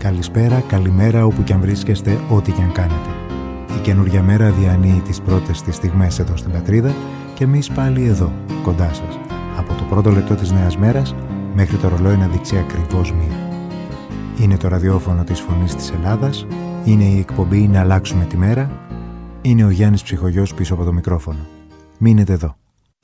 Καλησπέρα, καλημέρα όπου κι αν βρίσκεστε, ό,τι κι αν κάνετε. Η καινούργια μέρα διανύει τις πρώτες της στιγμές εδώ στην πατρίδα και εμείς πάλι εδώ, κοντά σας. Από το πρώτο λεπτό της νέας μέρας μέχρι το ρολόι να δείξει ακριβώς 1. Είναι το ραδιόφωνο της Φωνής της Ελλάδας, είναι η εκπομπή «Να αλλάξουμε τη μέρα», είναι ο Γιάννης Ψυχογιός πίσω από το μικρόφωνο. Μείνετε εδώ.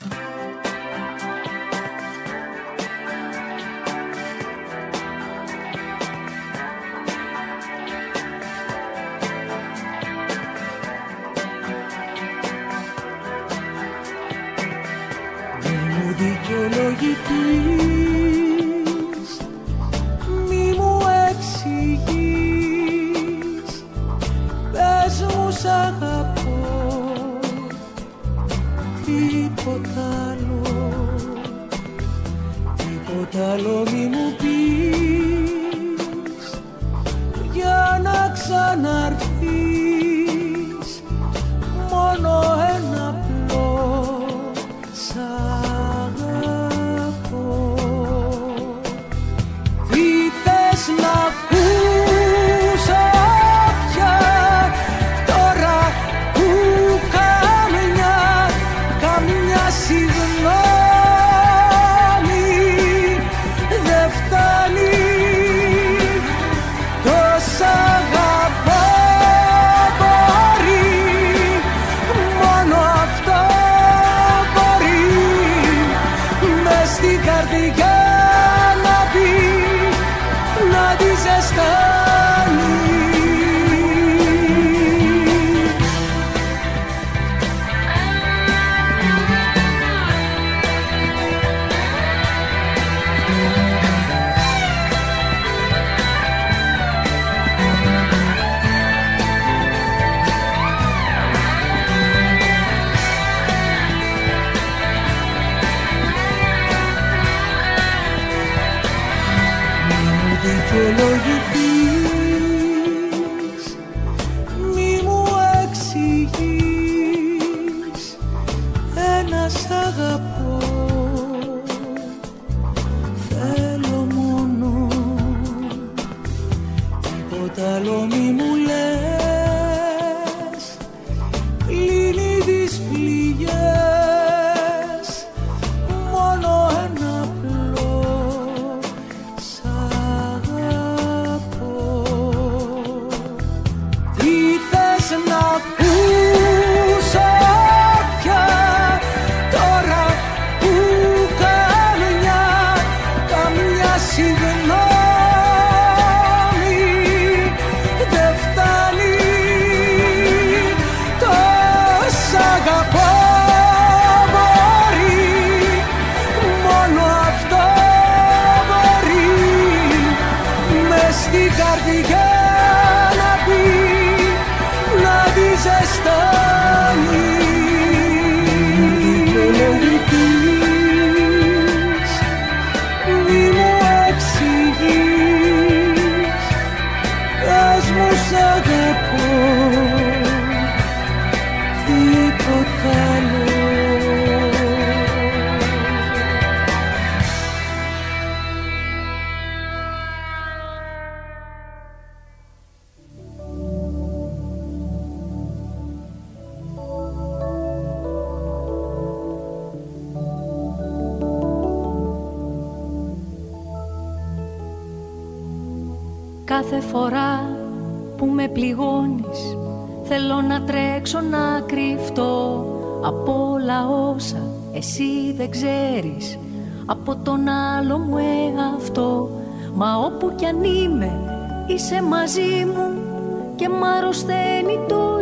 Κάθε φορά που με πληγώνεις θέλω να τρέξω να κρυφτώ από όλα όσα εσύ δεν ξέρεις από τον άλλο μου εαυτό. Μα όπου κι αν είμαι είσαι μαζί μου και μ' αρρωσταίνει το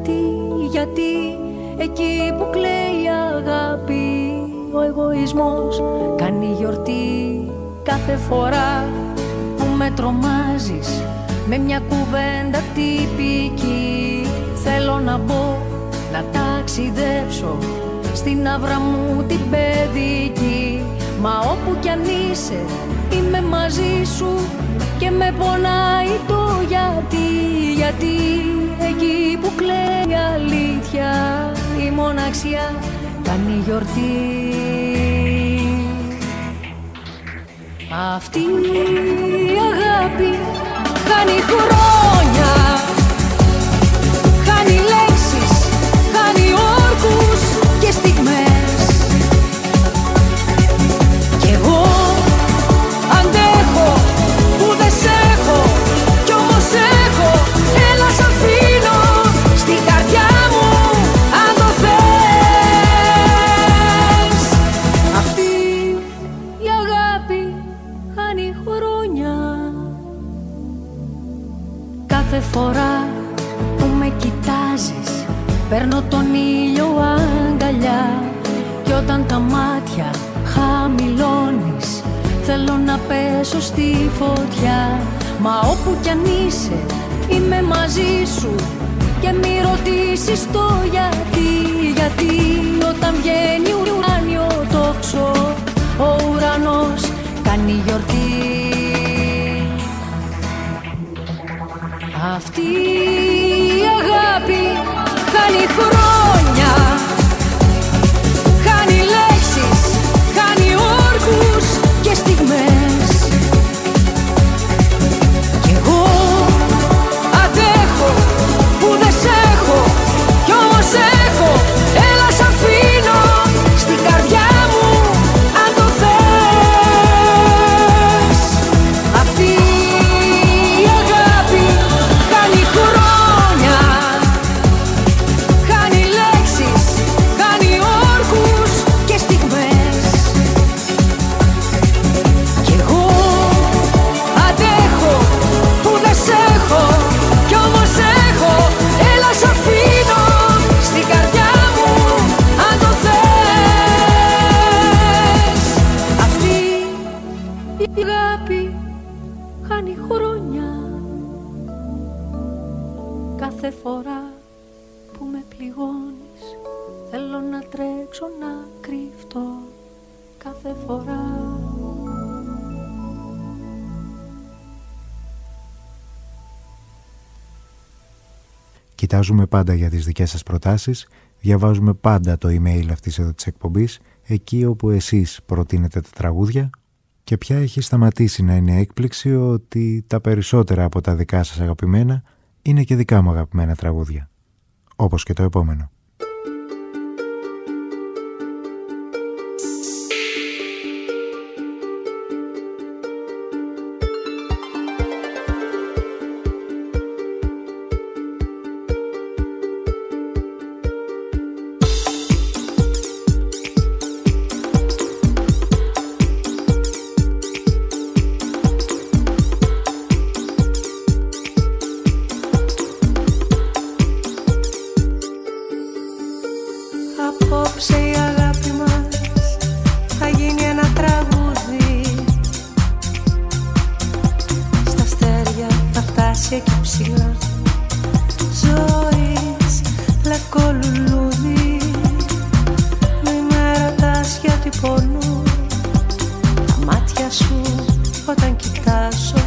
γιατί εκεί που κλαίει η αγάπη ο εγωισμός κάνει γιορτή. Κάθε φορά που με τρομάζεις με μια κουβέντα τυπική θέλω να μπω να ταξιδέψω στην άβρα μου την παιδική. Μα όπου κι αν είσαι είμαι μαζί σου και με πονάει το γιατί εκεί που κλαίει η αλήθεια η μοναξιά κάνει γιορτή. Αυτή η αγάπη χάνει χρόνια, χάνει λέξεις, χάνει όρκους και στιγμές. Κι εγώ αντέχω που δεν σ' έχω, κι όμως έχω. Έλα σ' αφήνω στην καρδιά μου αν το θες. Αυτή η αγάπη χάνει χρόνια. Κάθε φορά που με κοιτάζεις παίρνω τον ήλιο αγκαλιά. Κι όταν τα μάτια χαμηλώνεις θέλω να πέσω στη φωτιά. Μα όπου κι αν είσαι είμαι μαζί σου και μη ρωτήσεις το γιατί. Γιατί όταν βγαίνει ουράνιο τόξο ο ουρανός κάνει γιορτή. Αυτή η αγάπη χάνει χρόνια, χάνει λέξεις, χάνει όρκους και στιγμές. Κι εγώ αντέχω που δεν σ' έχω, κι όμως έχω. Έλα σ' αφήνω στην καρδιά μου αν το θες. Αυτή η αγάπη χάνει χρόνια, χάνει λέξεις, χάνει όρκους και στιγμές. Κι εγώ αντέχω που δεν σ' έχω, κι όμως έχω. Έλα σ' αφήνω στην καρδιά μου αν το θες. Αυτή η αγάπη χάνει χρόνια. Κάθε φορά που με πληγώνεις θέλω να τρέξω να κρυφτώ. Κάθε φορά. Κοιτάζουμε πάντα για τις δικές σας προτάσεις, διαβάζουμε πάντα το email αυτής εδώ της εκπομπής, εκεί όπου εσείς προτείνετε τα τραγούδια, και πια έχει σταματήσει να είναι έκπληξη ότι τα περισσότερα από τα δικά σας αγαπημένα είναι και δικά μου αγαπημένα τραγούδια. Όπως και το επόμενο. Απόψε η αγάπη μας θα γίνει ένα τραγούδι. Στα αστέρια θα φτάσει εκεί ψηλά. Ζωής λευκό λουλούδι. Μη με ρωτάς γιατί πονώ τα μάτια σου όταν κοιτάζω.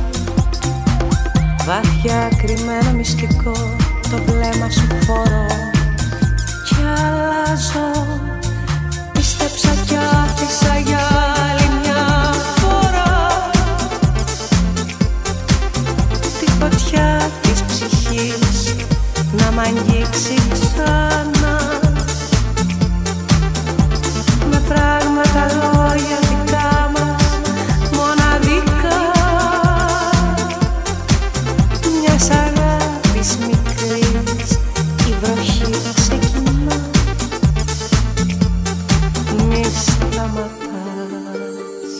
Βάθια κρυμμένο μυστικό το βλέμμα σου φορώ. Κι αλλάζω, πίστεψα κι άφησα για άλλη μια φορά τη φωτιά της ψυχής να μ' αγγίξει ξανά. Με πράγματα λόγια δικά μας μοναδικά, μιας αγάπης μικρής η βροχή ξεκινά. Μη σταματάς.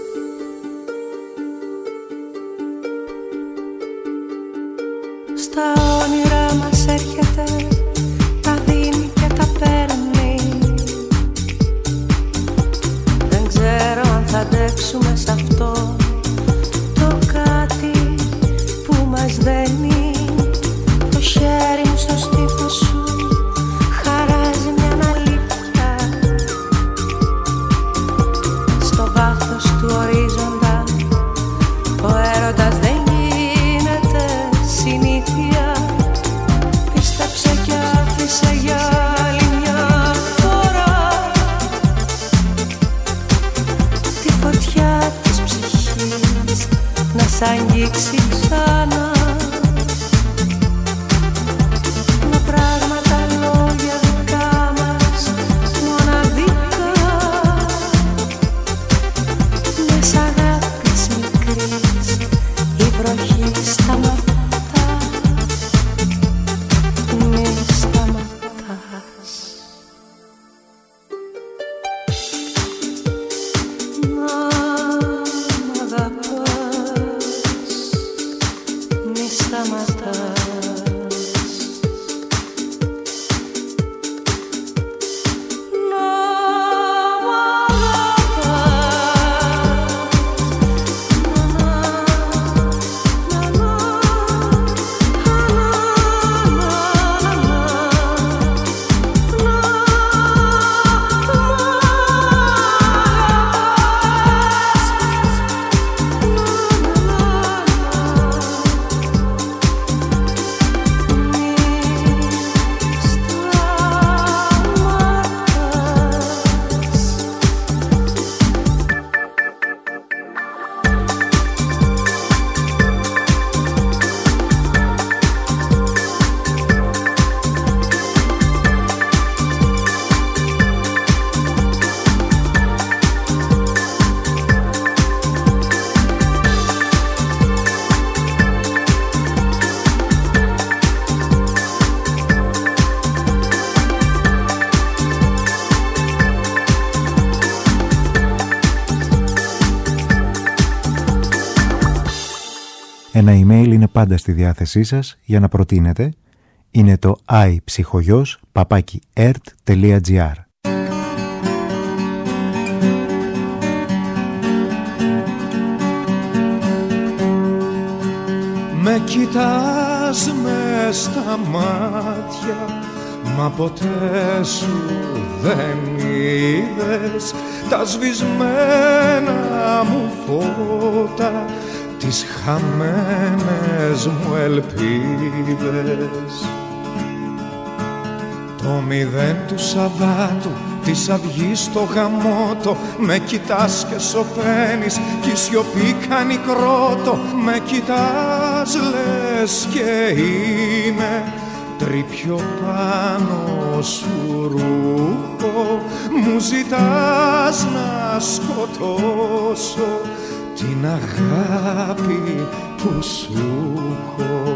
Στα όνειρά μας έρχεται, τα δίνει και τα παίρνει. Δεν ξέρω αν θα αντέξουμε σ' αυτό το κάτι που μας δένει. Το χέρι μου στο στήθο σου χαράζει μια αλήθεια. Στο βάθος του ορίζοντα ο έρωτας δεν γίνεται συνήθεια. Πίστεψε κι άφησε για άλλη μια φορά τη φωτιά της ψυχής να σ' αγγίξει ξανά. βροχή σταματάς, μη σταματάς. Να μ' αγαπάς, μη σταματάς. Ένα email είναι πάντα στη διάθεσή σας για να προτείνετε. Είναι το iPsychogos@ert.gr. Με κοιτάς μες στα μάτια, μα ποτέ σου δεν είδες τα σβησμένα μου φώτα, τις χαμένες μου ελπίδες. Το μηδέν του Σαββάτου, της αυγής στο γαμότο, με κοιτάς και σωπαίνεις κι η σιωπή κάνει κρότο. Με κοιτάς λες και είμαι τρίπιο πάνω σου ρούχο, μου ζητάς να σκοτώσω την αγάπη που σου έχω.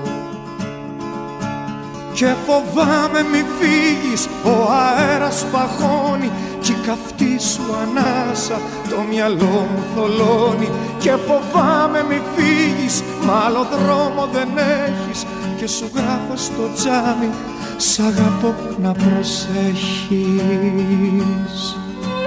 Και φοβάμαι μη φύγεις, ο αέρας παγώνει κι η καυτή σου ανάσα το μυαλό μου θολώνει. Και φοβάμαι μη φύγεις, μ' άλλο δρόμο δεν έχεις, και σου γράφω στο τζάμι σ' αγαπώ να προσέχεις.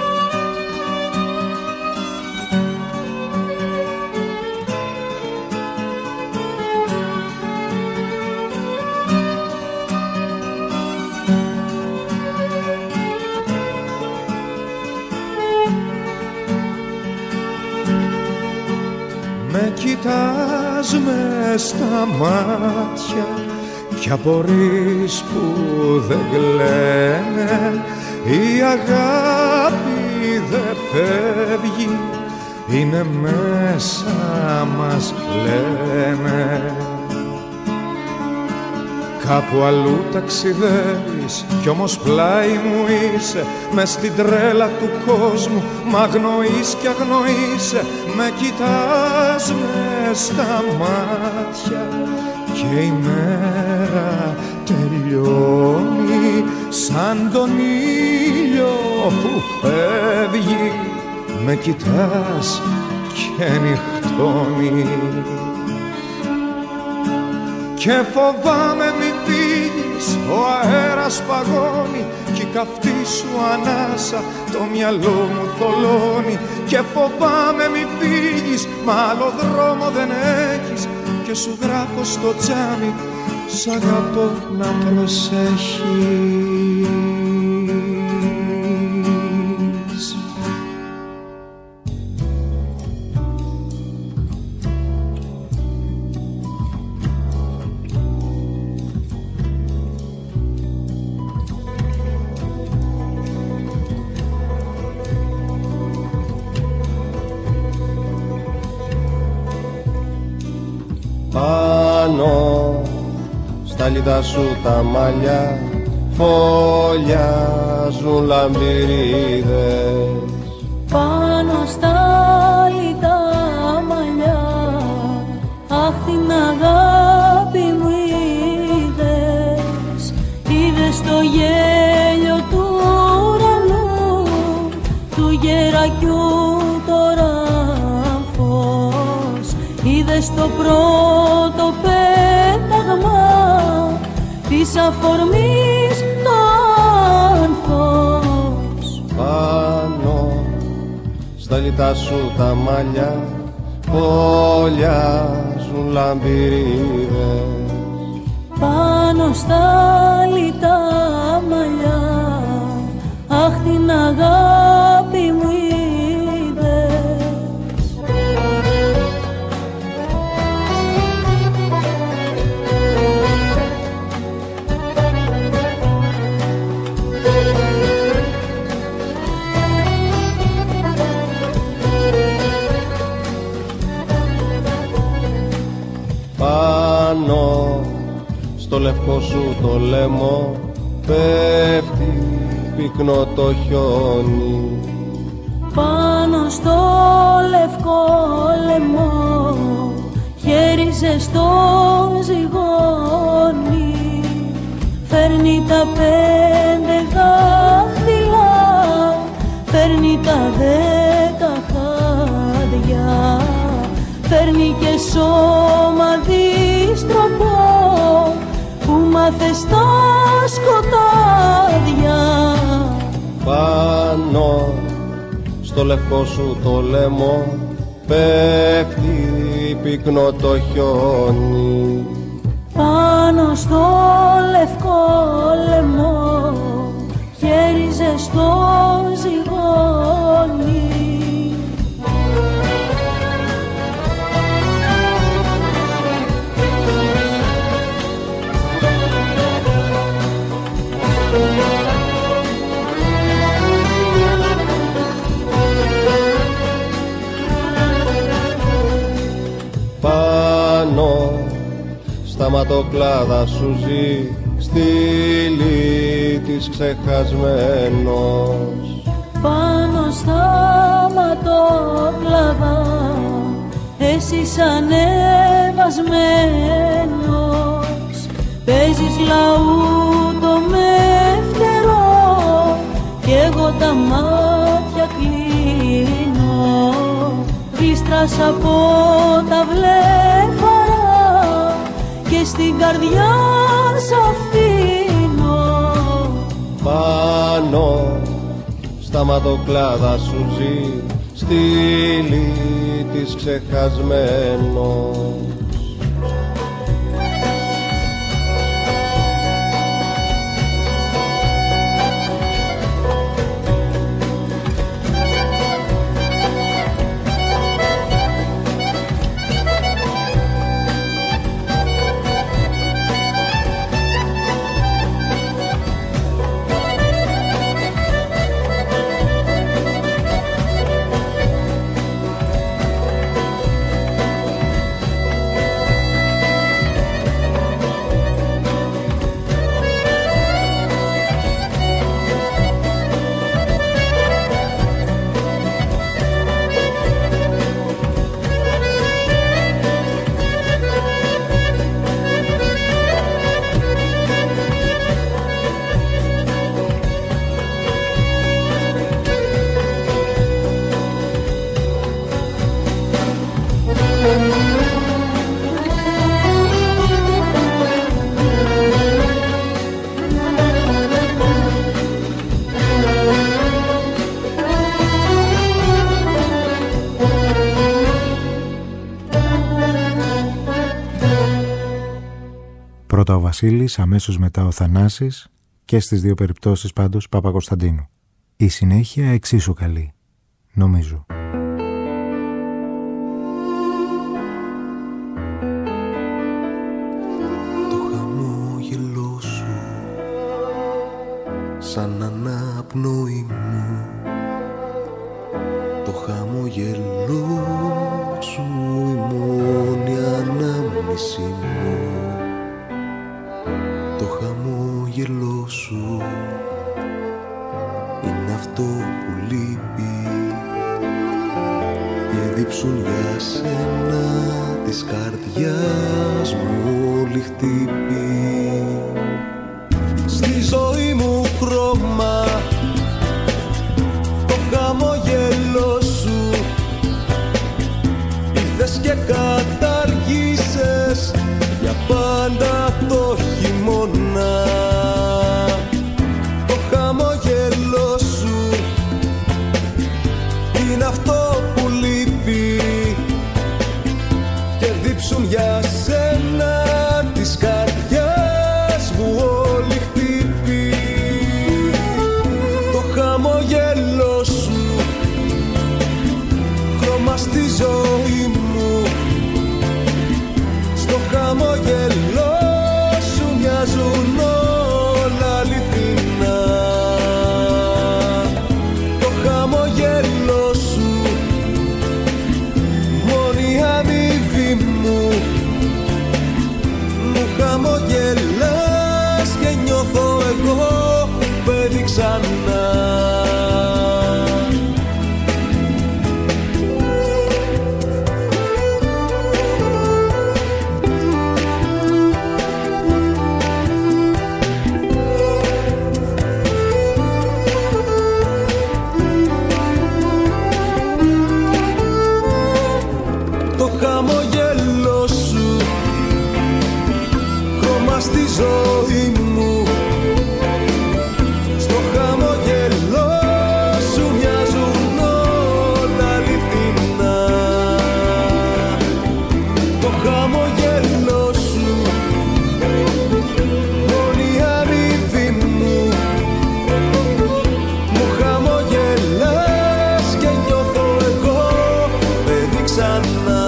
Με κοιτάς μες στα μάτια κι απορείς που δεν κλαίνε. Η αγάπη δεν φεύγει, είναι μέσα μας λένε. Κάπου αλλού ταξιδεύεις κι όμως πλάι μου είσαι, μες στην τρέλα του κόσμου μ' αγνοείς κι αγνοείσαι. Με κοιτάς μες στα μάτια και η μέρα τελειώνει σαν τον ήλιο που φεύγει. Με κοιτάς και νυχτώνει. Και φοβάμαι μη φύγεις, ο αέρας παγώνει κι η καυτή σου ανάσα το μυαλό μου θολώνει. Και φοβάμαι μη φύγεις, μ' άλλο δρόμο δεν έχεις, και σου γράφω στο τζάμι σ' αγαπώ να προσέχεις. Πάνω στα λιτά σου τα μαλλιά φωλιάζουν λαμπυρίδες. Πάνω στα λιτά μαλλιά Αχ, την αγάπη μου είδες, είδες το γέλιο του ουρανού, του γερακιού το ράφος, είδες το πρώτο πέταγμα της αφορμής το άνθος. Πάνω στα λιτά σου τα μαλλιά φωλιάζουν λαμπυρίδες. Πάνω στα λιτά μαλλιά, αχ, την αγάπη μου είδες. Πάνω στο λευκό σου το λαιμό πέφτει πυκνό το χιόνι. Πάνω στο λευκό λαιμό χέρι ζεστό ζυγώνει, φέρνει τα 5 δάχτυλα, φέρνει τα 10 χάδια, φέρνει και σώμα δίστροπο που μάθε στα σκοτάδια. Πάνω στο λευκό σου το λαιμό πέφτει πυκνό το χιόνι. Πάνω στο λευκό λαιμό χέρι ζεστό ζυγώνει. Πάνω στα ματοκλάδα σου ζει στήλη της ξεχασμένος. Πάνω στα ματοκλάδα εσύ ανεβασμένος, παίζεις λαούτο με φτερό κι εγώ τα μάτια κλείνω, γλίστρας από τα βλέφαρα και στην καρδιά σ' αφήνω. Πάνω στα ματοκλάδα σου ζει στήλη της ξεχασμένος. Πρώτα ο Βασίλης, αμέσως μετά ο Θανάσης και στις δύο περιπτώσεις πάντως Παπακοσταντίνου. Η συνέχεια εξίσου καλή, νομίζω. Το χαμόγελό σου σαν αναπνοή μου, το χαμόγελό σου η μόνη ανάμνηση μου. Το χαμόγελό σου είναι αυτό που λείπει και δίψουν για σένα της καρδιάς μου όλη χτύπη. Στη ζωή μου χρώμα το χαμόγελό σου ήρθες και καταργήσες για πάντα το χειμώνα. Το χαμόγελό σου είναι αυτό που λείπει και δίψουν για σένα της καρδιάς μου όλη χτύπη. Το χαμόγελό σου χρώμα στη ζωή μου, στο χαμόγελό σου μοιάζουν όλα αληθινά. Το χαμόγελό σου μόνη αμοιβή μου, μου χαμογελάς και νιώθω εγώ παιδί ξανά. Χαμόγελό σου χρώμα στη ζωή μου, στο χαμόγελό σου μοιάζουν όλα αληθινά. Το χαμόγελό σου μόνη αμοιβή μου, μου χαμογελάς και νιώθω εγώ παιδί ξανά.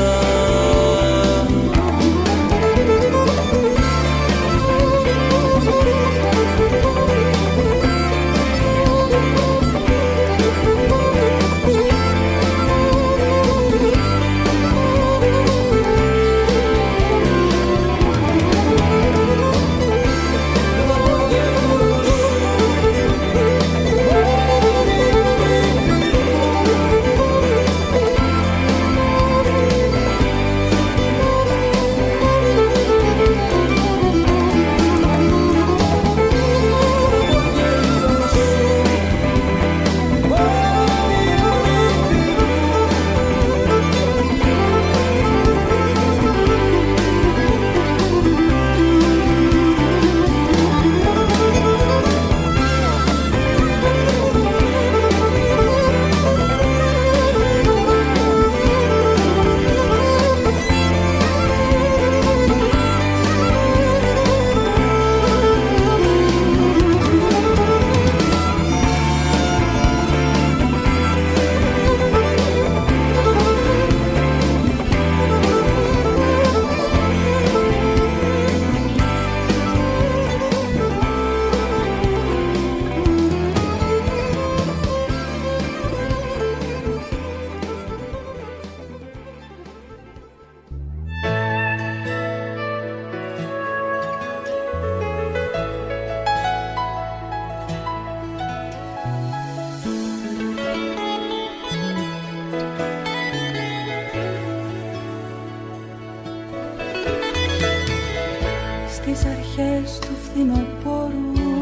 Στις αρχές του φθινοπόρου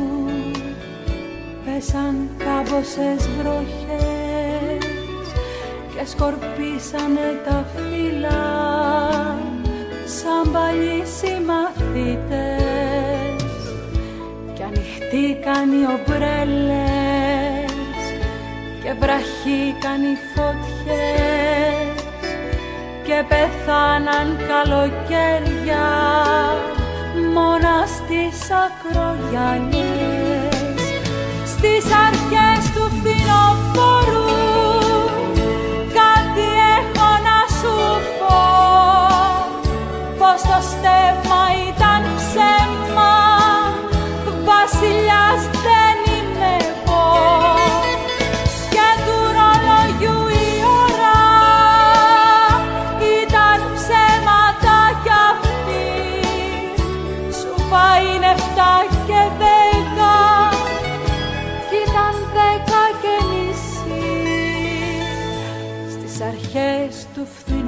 πέσαν κάμποσες βροχές και σκορπίσανε τα φύλλα σαν παλιοί συμμαθητές κι ανοιχτήκαν οι ομπρέλες και βραχήκαν οι φωτιές και πεθάναν καλοκαίρια μόνα στις ακρογιαλιές. Στις αρχές του φθινοπόρου κάτι έχω να σου πω, πως το στέμμα ήταν ψέμα, βασιλιάς δεν είμαι εγώ και του ρολογιού η ώρα ήταν ψέματα κι αυτή. Σου πάει 7 και 10 κι ήταν 10 και μισή. Στις αρχές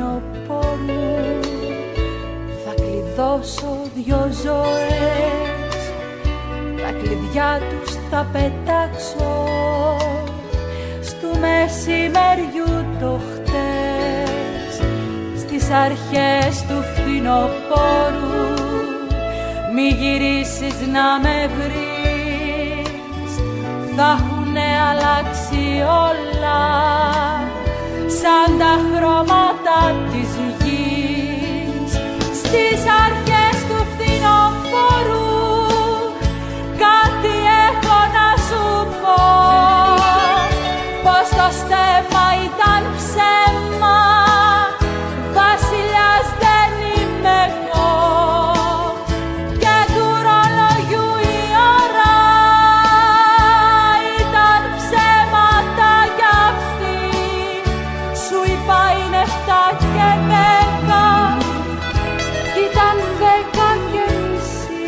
φθινοπόρου. Θα κλειδώσω 2 ζωές, τα κλειδιά τους θα πετάξω στου μεσημεριού το χτες, στις αρχές του φθινοπόρου. Μη γυρίσεις να με βρεις, θα έχουνε αλλάξει όλα σαν τα χρώματα της γης. Στις αρχές του φθινοπόρου κάτι έχω να σου πω, πως το στέμμα ήταν ψέμα, βασιλιάς δεν είμαι εγώ. Και του ρολογιού η ώρα ήταν ψέματα κι αυτή. Σου είπα είναι 7 και 10, ήταν 10 και μισή.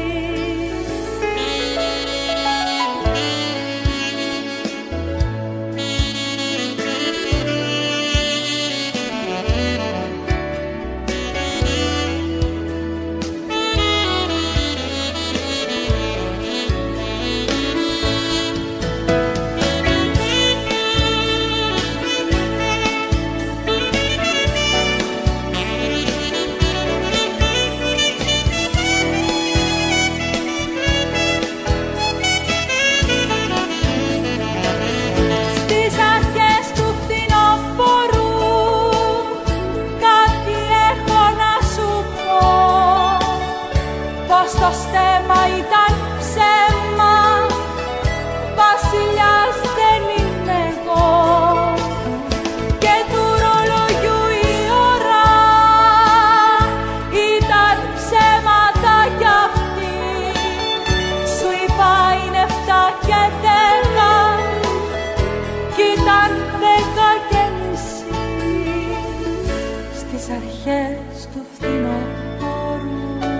Το στέμμα ήταν ψέμα, βασιλιάς δεν είμαι εγώ. Και του ρολογιού η ώρα ήταν ψέματα κι αυτή. Σου είπα είναι 7 και 10, κι ήταν 10 και μισή. Στις αρχές του φθινοπόρου.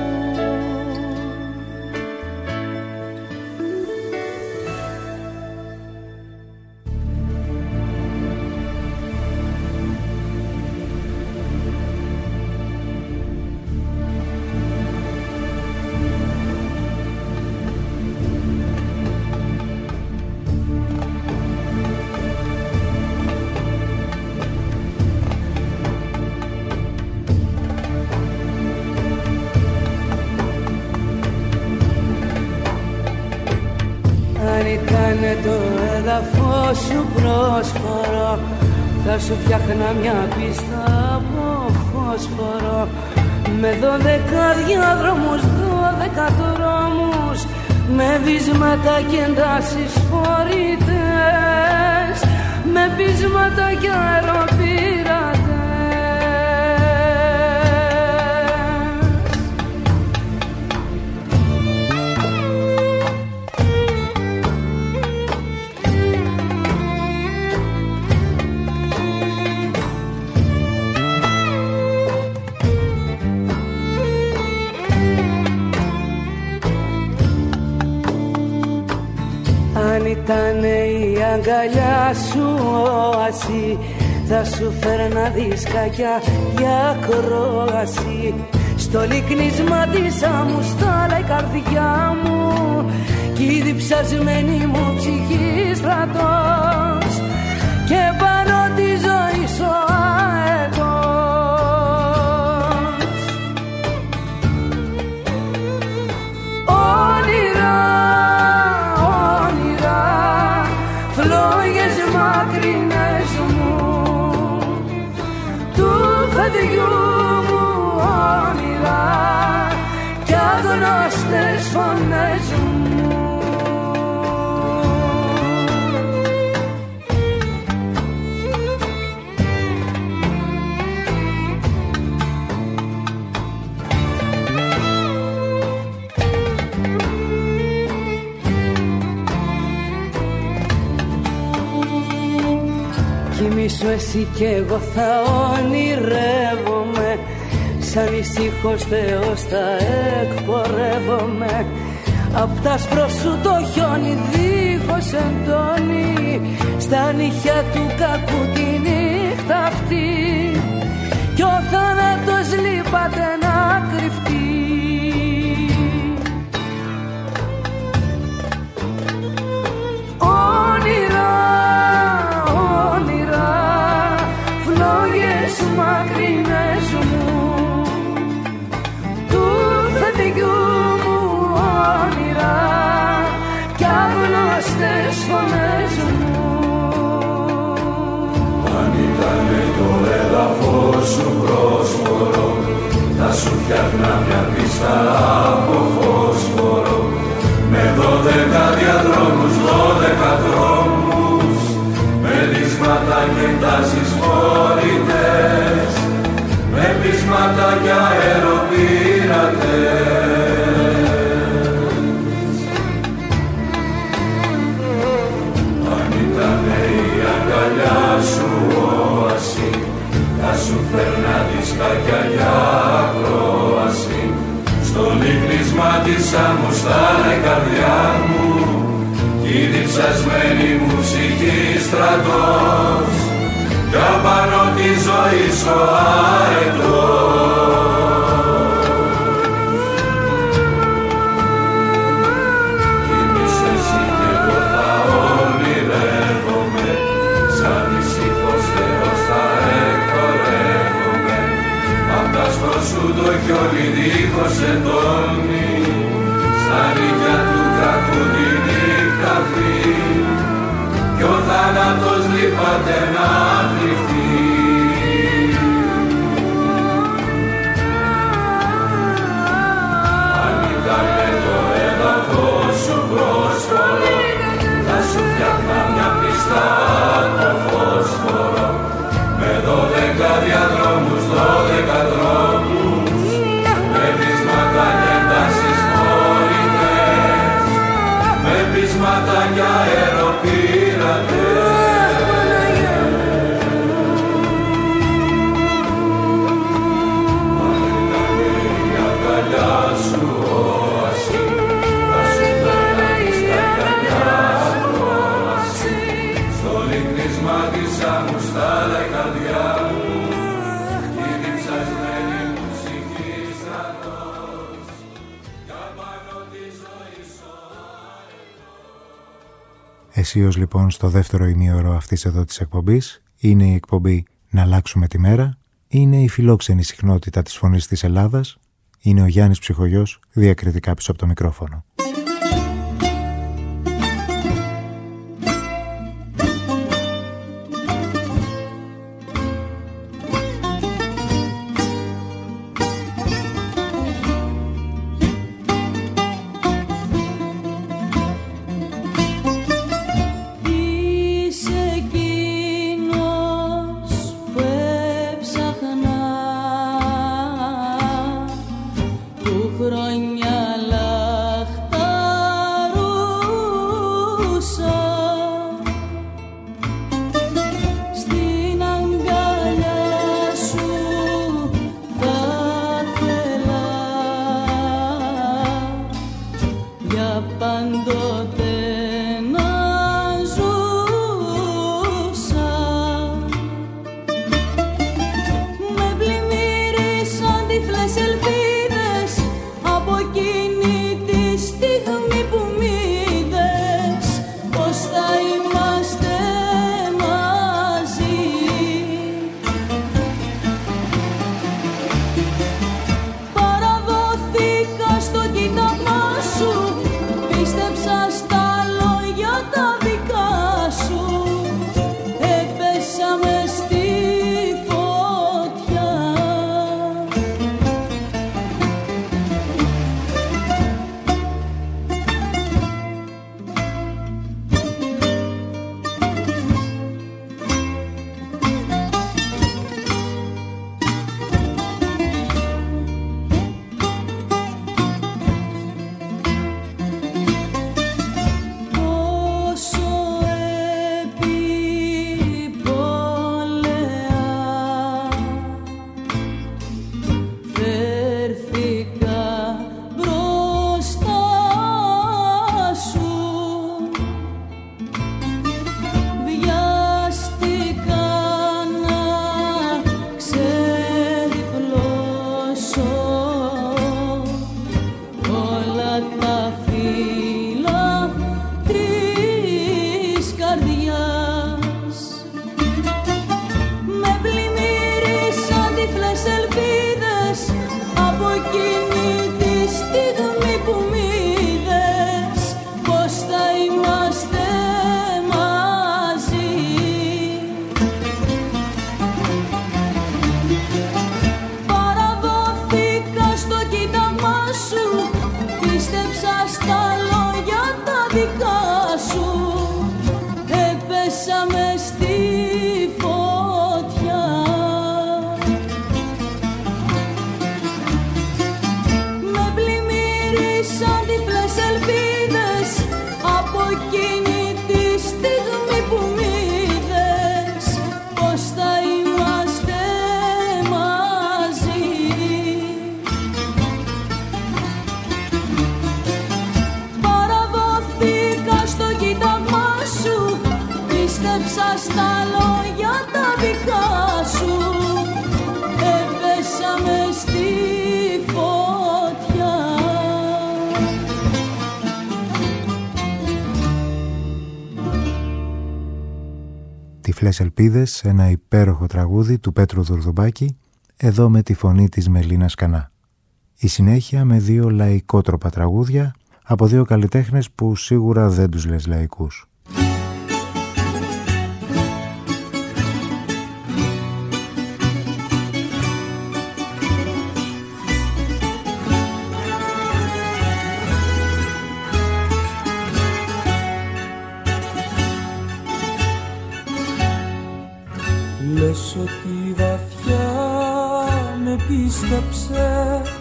Αν ήτανε το έδαφος σου πρόσφορο, θα σου φτιάχνα μια πίστα από φόσφορο, με 12 διάδρομους, 12 δρόμους, με βίσματα και εντάσεις φορητές, με πείσματα και αεροπειρατές. Αν ήτανε η αγκαλιά σου όαση, θα σου φέρνα δισκάκια για ακρόαση. Στο λυκνίσμα της αμουστάλα η καρδιά μου, κι η διψασμένη μου ψυχή στρατός, και πάνω τη ζωή σου αετός. Φλόγες μακρινές μου, του παιδιού μου όνειρα, κι άγνωστες φωνές μου. Κοιμήσου εσύ κι εγώ θα ονειρεύομαι, σαν ησύχος Θεός θα εκπορεύομαι. Απ' τ' άσπρο σου το χιόνι δίχως εντόνι, στα νύχια του κακού τη νύχτα αυτή, θάνατος λείπατε να κρυφτεί. Όνειρα, όνειρα, φλόγες μακρινές μου του φετιού μου όνειρα κι άγνωστες φωνές μου. Αν ήτανε το έδαφος σου πρόσφορο, θα σου φτιάχνα μια πίστα από φόσφορο, με 12 διαδρόμους, 12 δρόμους, με λύσματα και τάσεις φορητές, με πείσματα και αεροπειρατές. Αν ήτανε η αγκαλιά σου όαση, θα σου φέρνα δισκάκια για ακρόαση, στο λύκνισμα της άμμου στάλε καρδιά μου, κι η διψασμένη μου ψυχή στρατός, κι απάνω τη ζωή σου αετός. Κοιμήσου εσύ κι εγώ θα ονειρεύομαι, σαν ησύχος Θεός θα εκπορεύομαι, απ' τ' άσπρο σου το χιόνι δίχως εντώνει, στα νύχια του κακού τη νύχτα φύγει, κι ο θάνατος λείπατε να κρυφτεί. Αν ήτανε το έδαφος σου πρόσφορο, θα σου φτιάχνα μια πίστα από φόσφορο, με 12 διαδρόμους, 12 δρόμους, με πείσματα και τάσεις φορητές, με πείσματα και αεροπειρατές. Αν ήτανε η αγκαλιά σου όαση, θα σου φέρνα δισκάκια για ακρόαση, στο λύκνισμα της άμμου στάλε καρδιά μου, κι η διψασμένη μου ψυχή στρατός, κι απάνω τη ζωή σου αετός. Αισίως λοιπόν στο δεύτερο ημίωρο αυτής εδώ της εκπομπής είναι η εκπομπή «Να αλλάξουμε τη μέρα», είναι η φιλόξενη συχνότητα της Φωνής της Ελλάδας, είναι ο Γιάννης Ψυχογιός διακριτικά πίσω από το μικρόφωνο. Χρόνια σαν τυφλές ελπίδες από εκείνη τη στιγμή που μ' είδες πως θα είμαστε μαζί. Παραδόθηκα στο κοίταγμά σου, πίστεψα στα λόγια τα δικά σου, έπεσα μες στη φωτιά. Τυφλές ελπίδες, ένα υπέροχο τραγούδι του Πέτρου Δουρδουμπάκη, εδώ με τη φωνή της Μελίνας Κανά. Η συνέχεια με δύο λαϊκότροπα τραγούδια από δύο καλλιτέχνες που σίγουρα δεν τους λες λαϊκούς. Λες ότι βαθιά με πίστεψες,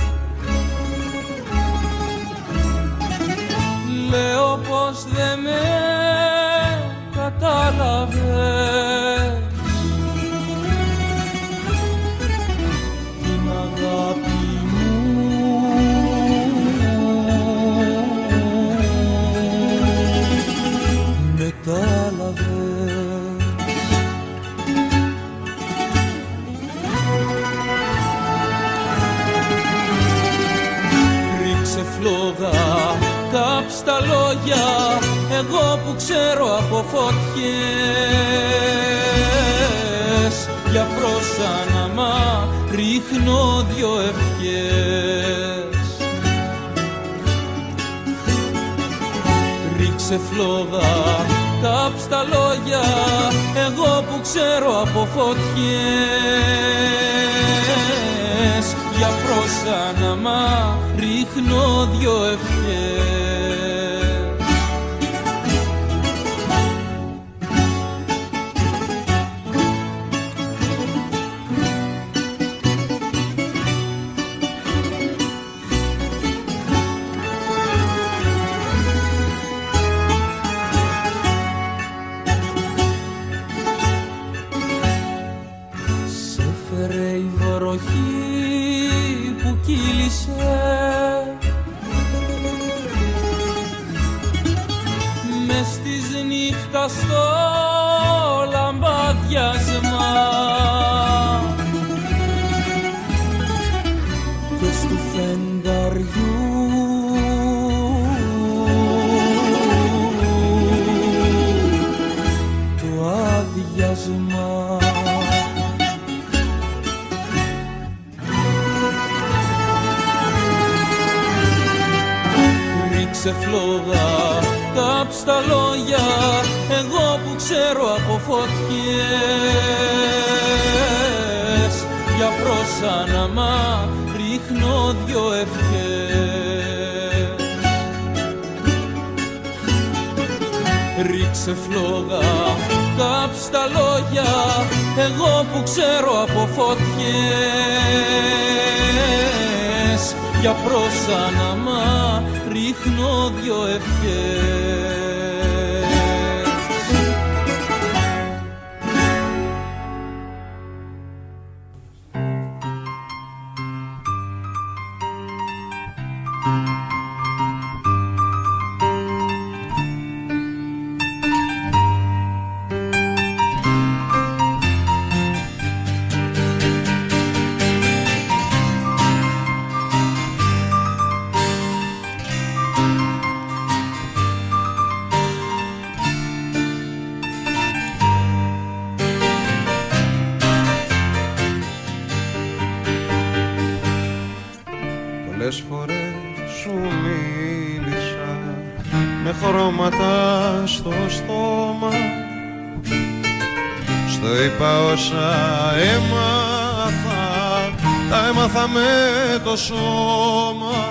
λέω πως δεν με κατάλαβες. Την αγάπη μου μετάλαβες. Φλόγα, κάψ' τα λόγια, εγώ που ξέρω από φωτιές. Για πρόσαναμα ρίχνω δυο ευχές. Ρίξε φλόγα, κάψ' τα λόγια, εγώ που ξέρω από φωτιές. Για πρόσαναμα ρίχνω δυο ευχές. Σε φέρε η βροχή που κύλησε μες της νύχτας στο λαμπάδιασμα και στου φεγγαριού το άδειασμα. Σε φλόγα, κάψ' τα λόγια, εγώ που ξέρω από φωτιές. Για πρόσαναμα ρίχνω δυο ευχές. Ρίξε φλόγα, κάψ' τα λόγια, εγώ που ξέρω από φωτιές. Για πρόσαναμα ρίχνω δυο ευχές. Πολλές φορές σου μίλησα με χρώματα στο στόμα. Στο είπα όσα έμαθα, τα έμαθα με το σώμα.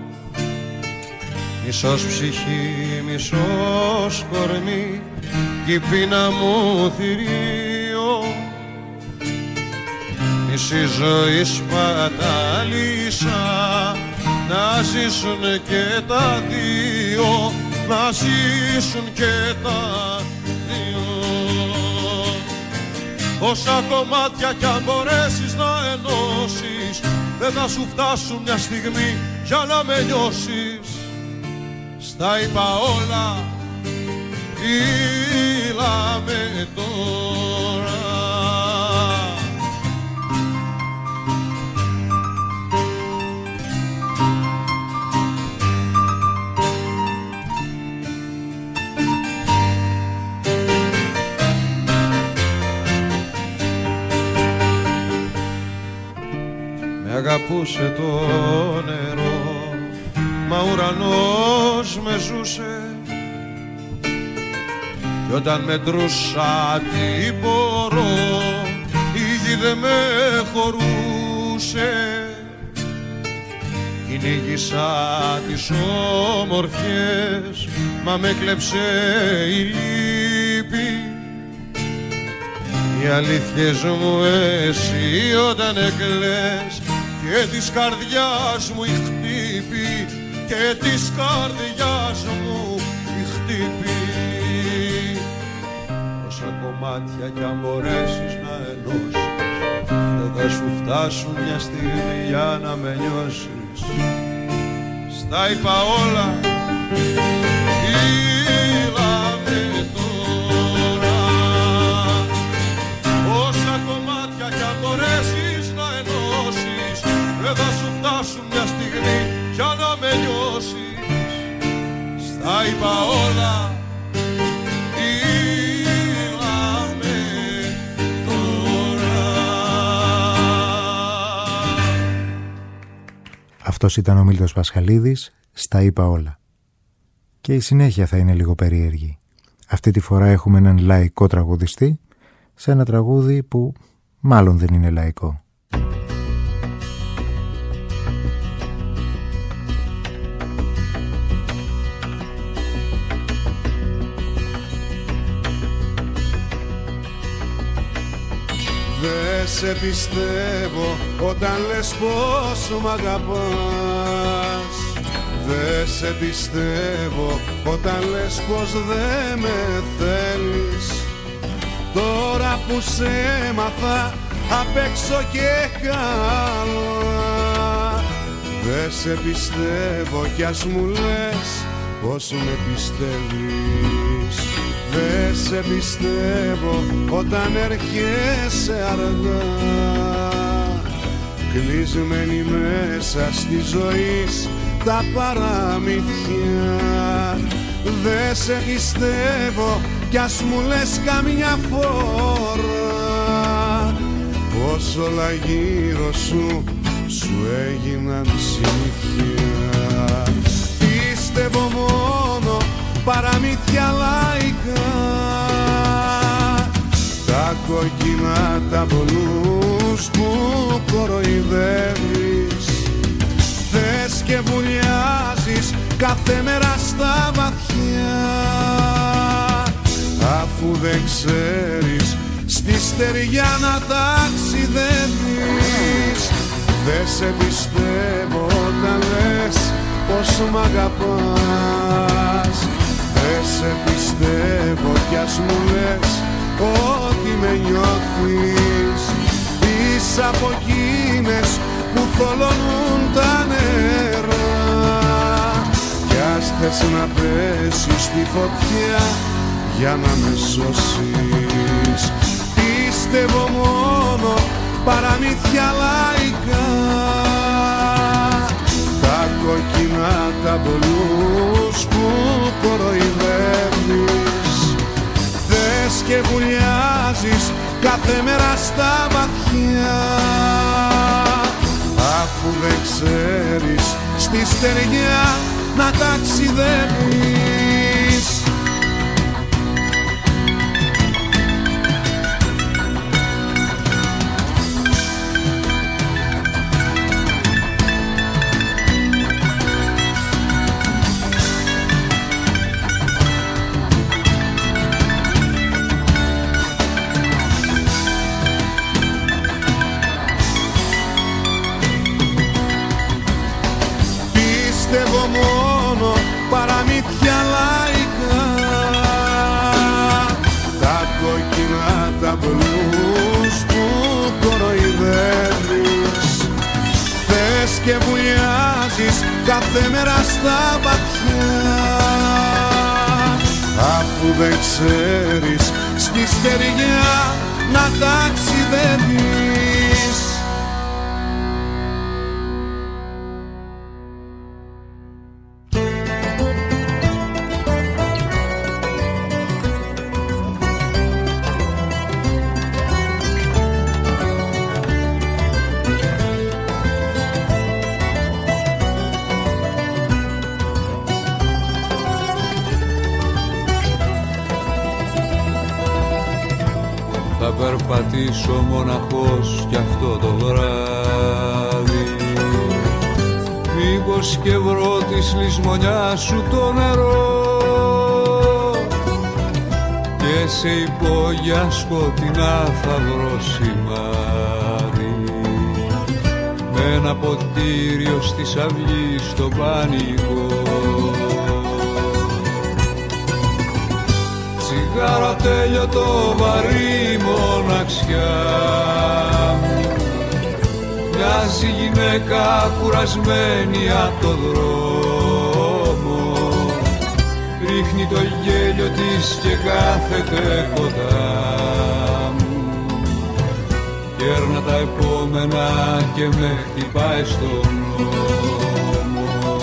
Μισός ψυχή, μισός κορμί κι η πείνα μου θηρίο. Μισή ζωή σπατάλησα να ζήσουν και τα δύο, να ζήσουν και τα δύο. Όσα κομμάτια κι αν μπορέσεις να ενώσεις, δεν θα σου φτάσουν μια στιγμή για να με νιώσεις. Στα είπα όλα, φίλα με τώρα. Με αγαπούσε το νερό, μα ουρανός με ζούσε. Κι όταν μετρούσα τι μπορώ, η γη δεν με χωρούσε. Κυνήγησα τις όμορφιες, μα με κλέψε η λύπη. Οι αλήθειες μου εσύ όταν εκλαις, και της καρδιάς μου η χτύπη, και της καρδιάς μου η χτύπη. Όσα κομμάτια κι αν μπορέσεις να ενώσεις, δεν θα σου φτάσουν μια στιγμή για να με νιώσεις. Στα είπα όλα, φίλα με τώρα. Όσα κομμάτια κι αν μπορέσεις να ενώσεις, δεν θα σου φτάσουν μια στιγμή για να με νιώσεις. Στα είπα όλα, φίλα με τώρα. Αυτός ήταν ο Μίλτος Πασχαλίδης, στα είπα όλα. Και η συνέχεια θα είναι λίγο περίεργη. Αυτή τη φορά έχουμε έναν λαϊκό τραγουδιστή σε ένα τραγούδι που μάλλον δεν είναι λαϊκό. Δε σε πιστεύω όταν λες πως μ' αγαπάς. Δε σε πιστεύω όταν λες πως δεν με θέλεις. Τώρα που σε έμαθα απ' έξω και καλά, δε σε πιστεύω κι ας μου λες πως με πιστεύεις. Δε σε πιστεύω όταν έρχεσαι αργά, κλεισμένη μέσα στη ζωή τα παραμυθιά. Δε σε πιστεύω κι ας μου λες καμιά φορά πως όλα γύρω σου έγιναν συνήθεια. Πιστεύω μόνο παραμύθια λαϊκά, τα κόκκινα τα πολλούς που κοροϊδεύεις. Θες και βουλιάζεις κάθε μέρα στα βαθιά, αφού δεν ξέρεις στη στεριά να ταξιδεύεις. Δε σε πιστεύω όταν λες πως μ' αγαπάς. Δε σε πιστεύω κι ας μου λες ότι με νιώθεις. Είσαι από εκείνες που θολώνουν τα νερά, κι ας θες να πέσεις στη φωτιά για να με σώσεις. Πιστεύω μόνο παραμύθια λαϊκά, τα κόκκινα τα πολλούς που κοροϊδεύεις. Θες και βουλιάζεις κάθε μέρα στα βαθιά, αφού δεν ξέρεις στη στεριά να ταξιδεύεις. κάθε μέρα στα βαθιά. Αφού δεν ξέρεις στη στεριά να ταξιδεύεις. Θα περπατήσω μοναχός κι αυτό το βράδυ, μήπως και βρω της λησμονιάς σου το νερό, και σε υπόγεια σκοτεινά θα βρω σημάδι, με ένα ποτήριο στις αυγής στο πανικό. Τσιγάρο τέλειωτο βαρύ μοναξιά μου, μοιάζει γυναίκα κουρασμένη απ' το δρόμο, ρίχνει το γέλιο της και κάθεται κοντά μου, κέρνα τα επόμενα και με χτυπάει στον νόμο.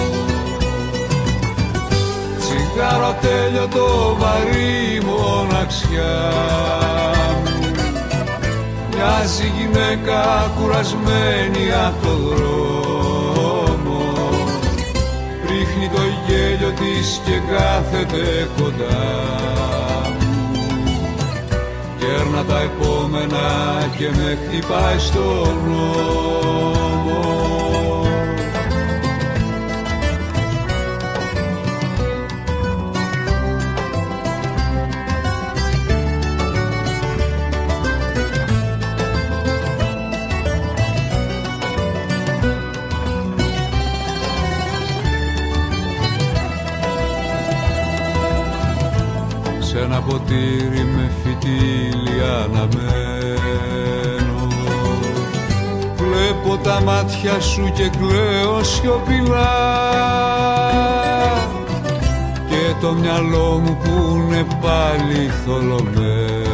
Τσιγάρο τέλειωτο βαρύ μοναξιά μου, μοιάζει γυναίκα κουρασμένη απ' το δρόμο, ρίχνει το γέλιο της και κάθεται κοντά μου, κέρνα τα επόμενα και με χτυπάει στον νόμο. Σ' ένα ποτήρι με φυτίλι αναμένω, βλέπω τα μάτια σου και κλαίω σιωπηλά, και το μυαλό μου που είναι πάλι θολωμένο,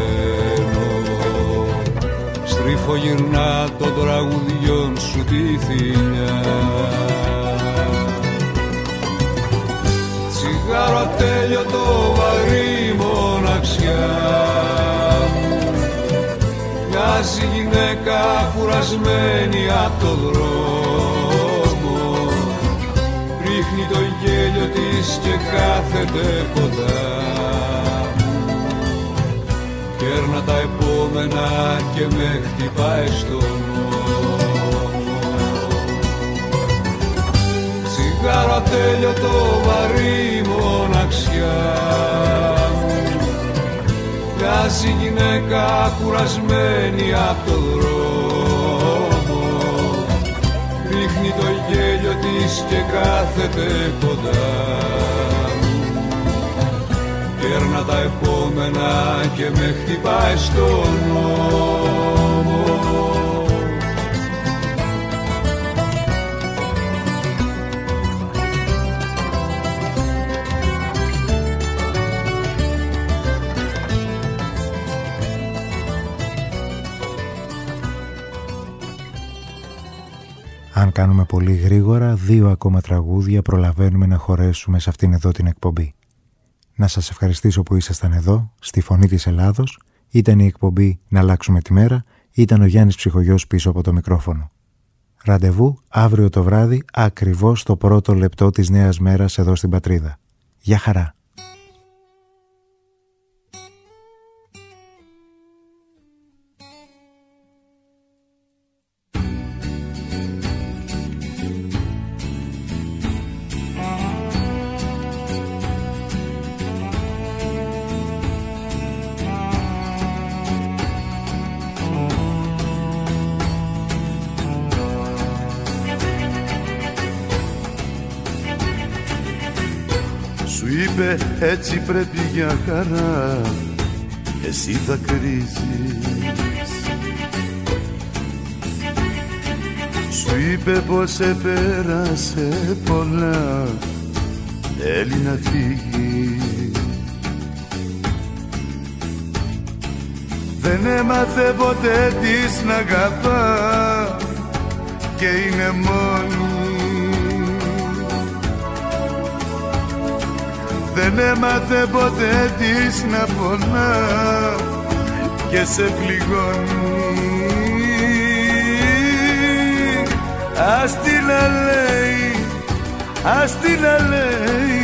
στριφογυρνά των τραγουδιών σου τη θηλιά. Τσιγάρο ατέλειωτο βαρύ μοναξιά μου, μοιάζει γυναίκα κουρασμένη απ' το δρόμο, ρίχνει το γέλιο της και κάθεται κοντά μου, κέρνα τα επόμενα και με χτυπάει στον νόμο. Τσιγάρο ατέλειωτο βαρύ μοναξιά μου, μοιάζει γυναίκα κουρασμένη απ' το δρόμο, ρίχνει το γέλιο της και κάθεται κοντά μου, κέρνα τα επόμενα και με χτυπάει στον νόμο. Αν κάνουμε πολύ γρήγορα, 2 ακόμα τραγούδια προλαβαίνουμε να χωρέσουμε σε αυτήν εδώ την εκπομπή. Να σας ευχαριστήσω που ήσασταν εδώ, στη Φωνή της Ελλάδος. Ήταν η εκπομπή «Να αλλάξουμε τη μέρα», ήταν ο Γιάννης Ψυχογιός πίσω από το μικρόφωνο. Ραντεβού αύριο το βράδυ, ακριβώς το πρώτο λεπτό της νέας μέρας εδώ στην Πατρίδα. Γεια χαρά! Έτσι πρέπει για χαρά, εσύ θα κρίζεις. Σου Σου είπε πως επέρασε πολλά, θέλει να φύγει. Δεν έμαθε ποτέ της να αγαπά και είναι μόνη. Δεν έμαθε ποτέ της να πονά και σε πληγώνει. Ας την να λέει, ας την να λέει,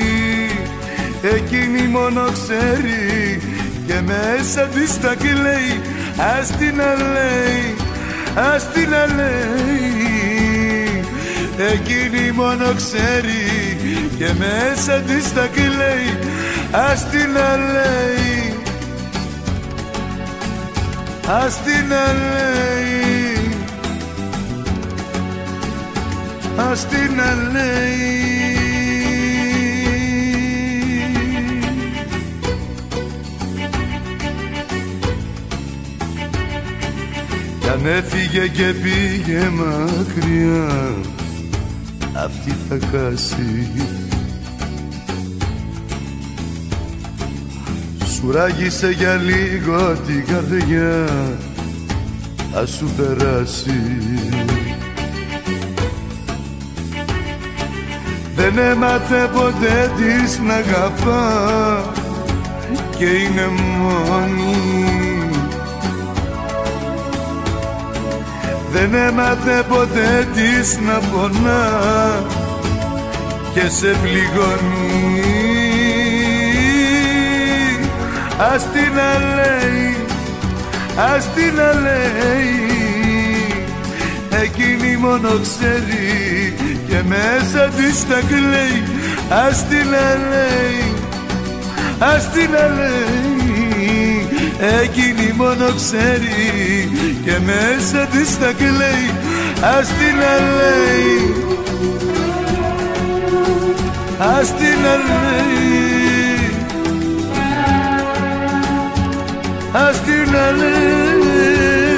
εκείνη μόνο ξέρει και μέσα της τα κλαίει. Ας την να λέει, ας την να λέει, εκείνη μόνο ξέρει και μέσα της τα κλαίει. Ας την να λέει, ας την να λέει, ας την να λέει. Κι αν έφυγε και πήγε μακριά, αυτή θα χάσει. Σου ράγισε για λίγο την καρδιά, θα σου περάσει. Δεν έμαθε ποτέ της να αγαπά και είναι μόνη. Δεν έμαθε ποτέ της να πονά και σε πληγώνει. Ας την να λέει, ας την να λέει, εκείνη μόνο ξέρει και μέσα της τα κλαίει. Ας την να λέει, ας την να λέει, εκείνη μόνο ξέρει και μέσα της τα κλαίει. Ας την να λέει, ας την να λέει, ας την να λέει,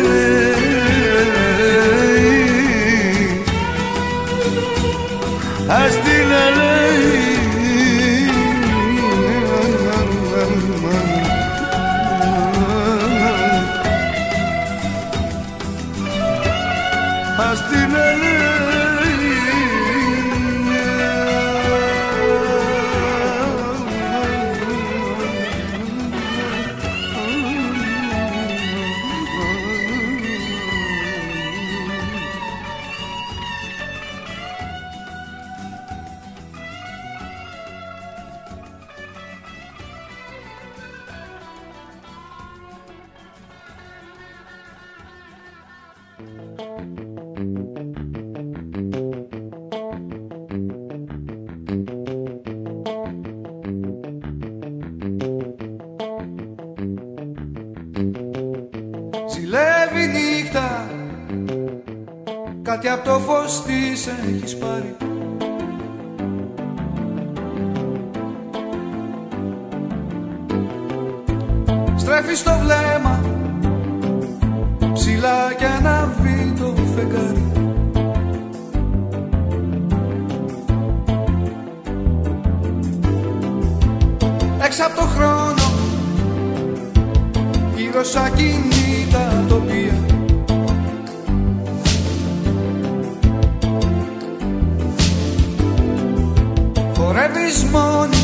ας την να λέει. Ας την να λέει. Ζηλεύει νύχτα, κάτι απ' το φως της έχεις πάρει. Στρέφεις το βλέμμα ψηλά κι ανάβει το φεγγάρι. Έξω απ' το χρόνο, γύρω σαν κινήτα τοπία. Χορεύεις μόνη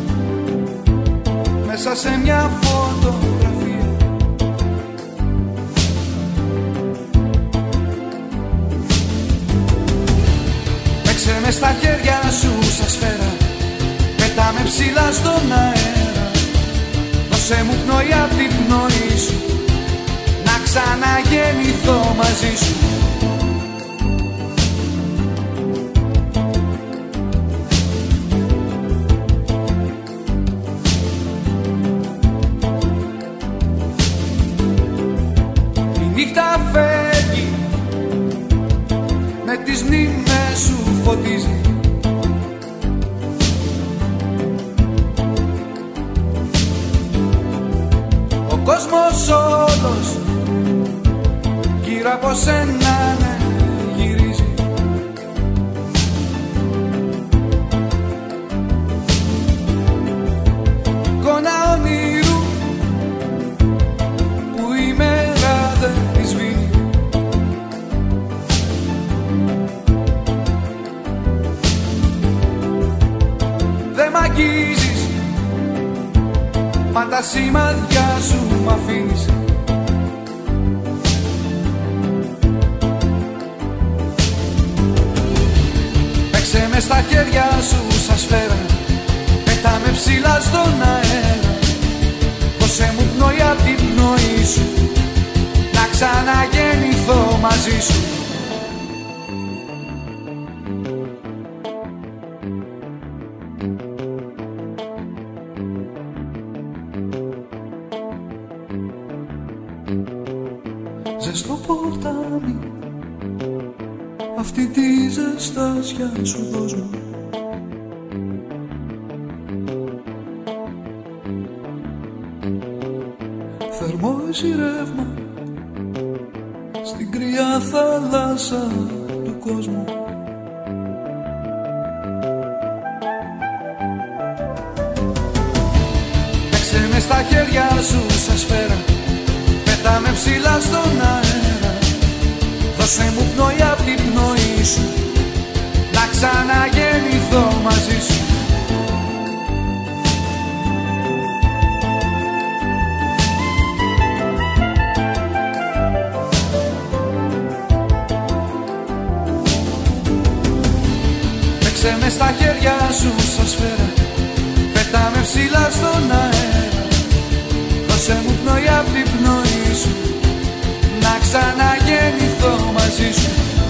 μέσα σε μια φωτογραφία. Παίξε μες στα χέρια σου σαν σφαίρα, πετάμε ψηλά στον αέρα. Δώσε μου πνοή απ' την πνοή σου, να ξαναγεννηθώ μαζί σου. Η νύχτα φεύγει, με τις μνήμες σου φωτίζει. Ο κόσμος όλος γύρω από σένα γυρίζει. αγγίζεις, μα τα σημάδια σου μ' αφήνεις. Παίξε με στα χέρια σου σαν σφαίρα, πέτα με ψηλά στον αέρα. Δώσε μου πνοή απ' την πνοή σου, να ξαναγεννηθώ μαζί σου. Ζεστό ποτάμι, αυτή τη ζεστάσια σου δώσ' μου. Θερμό εσύ ρεύμα στην κρύα θάλασσα του κόσμου. Παίξε με στα χέρια σου σαν σφαίρα, πέτα με ψηλά στον αέρα. Δώσε μου πνοή απ' την πνοή σου, να ξαναγεννηθώ μαζί σου. Παίξε με στα χέρια σου σαν σφαίρα, πέτα με ψηλά στον αέρα. Δώσε μου πνοή απ' την πνοή σου, να ξαναγεννηθώ μαζί σου.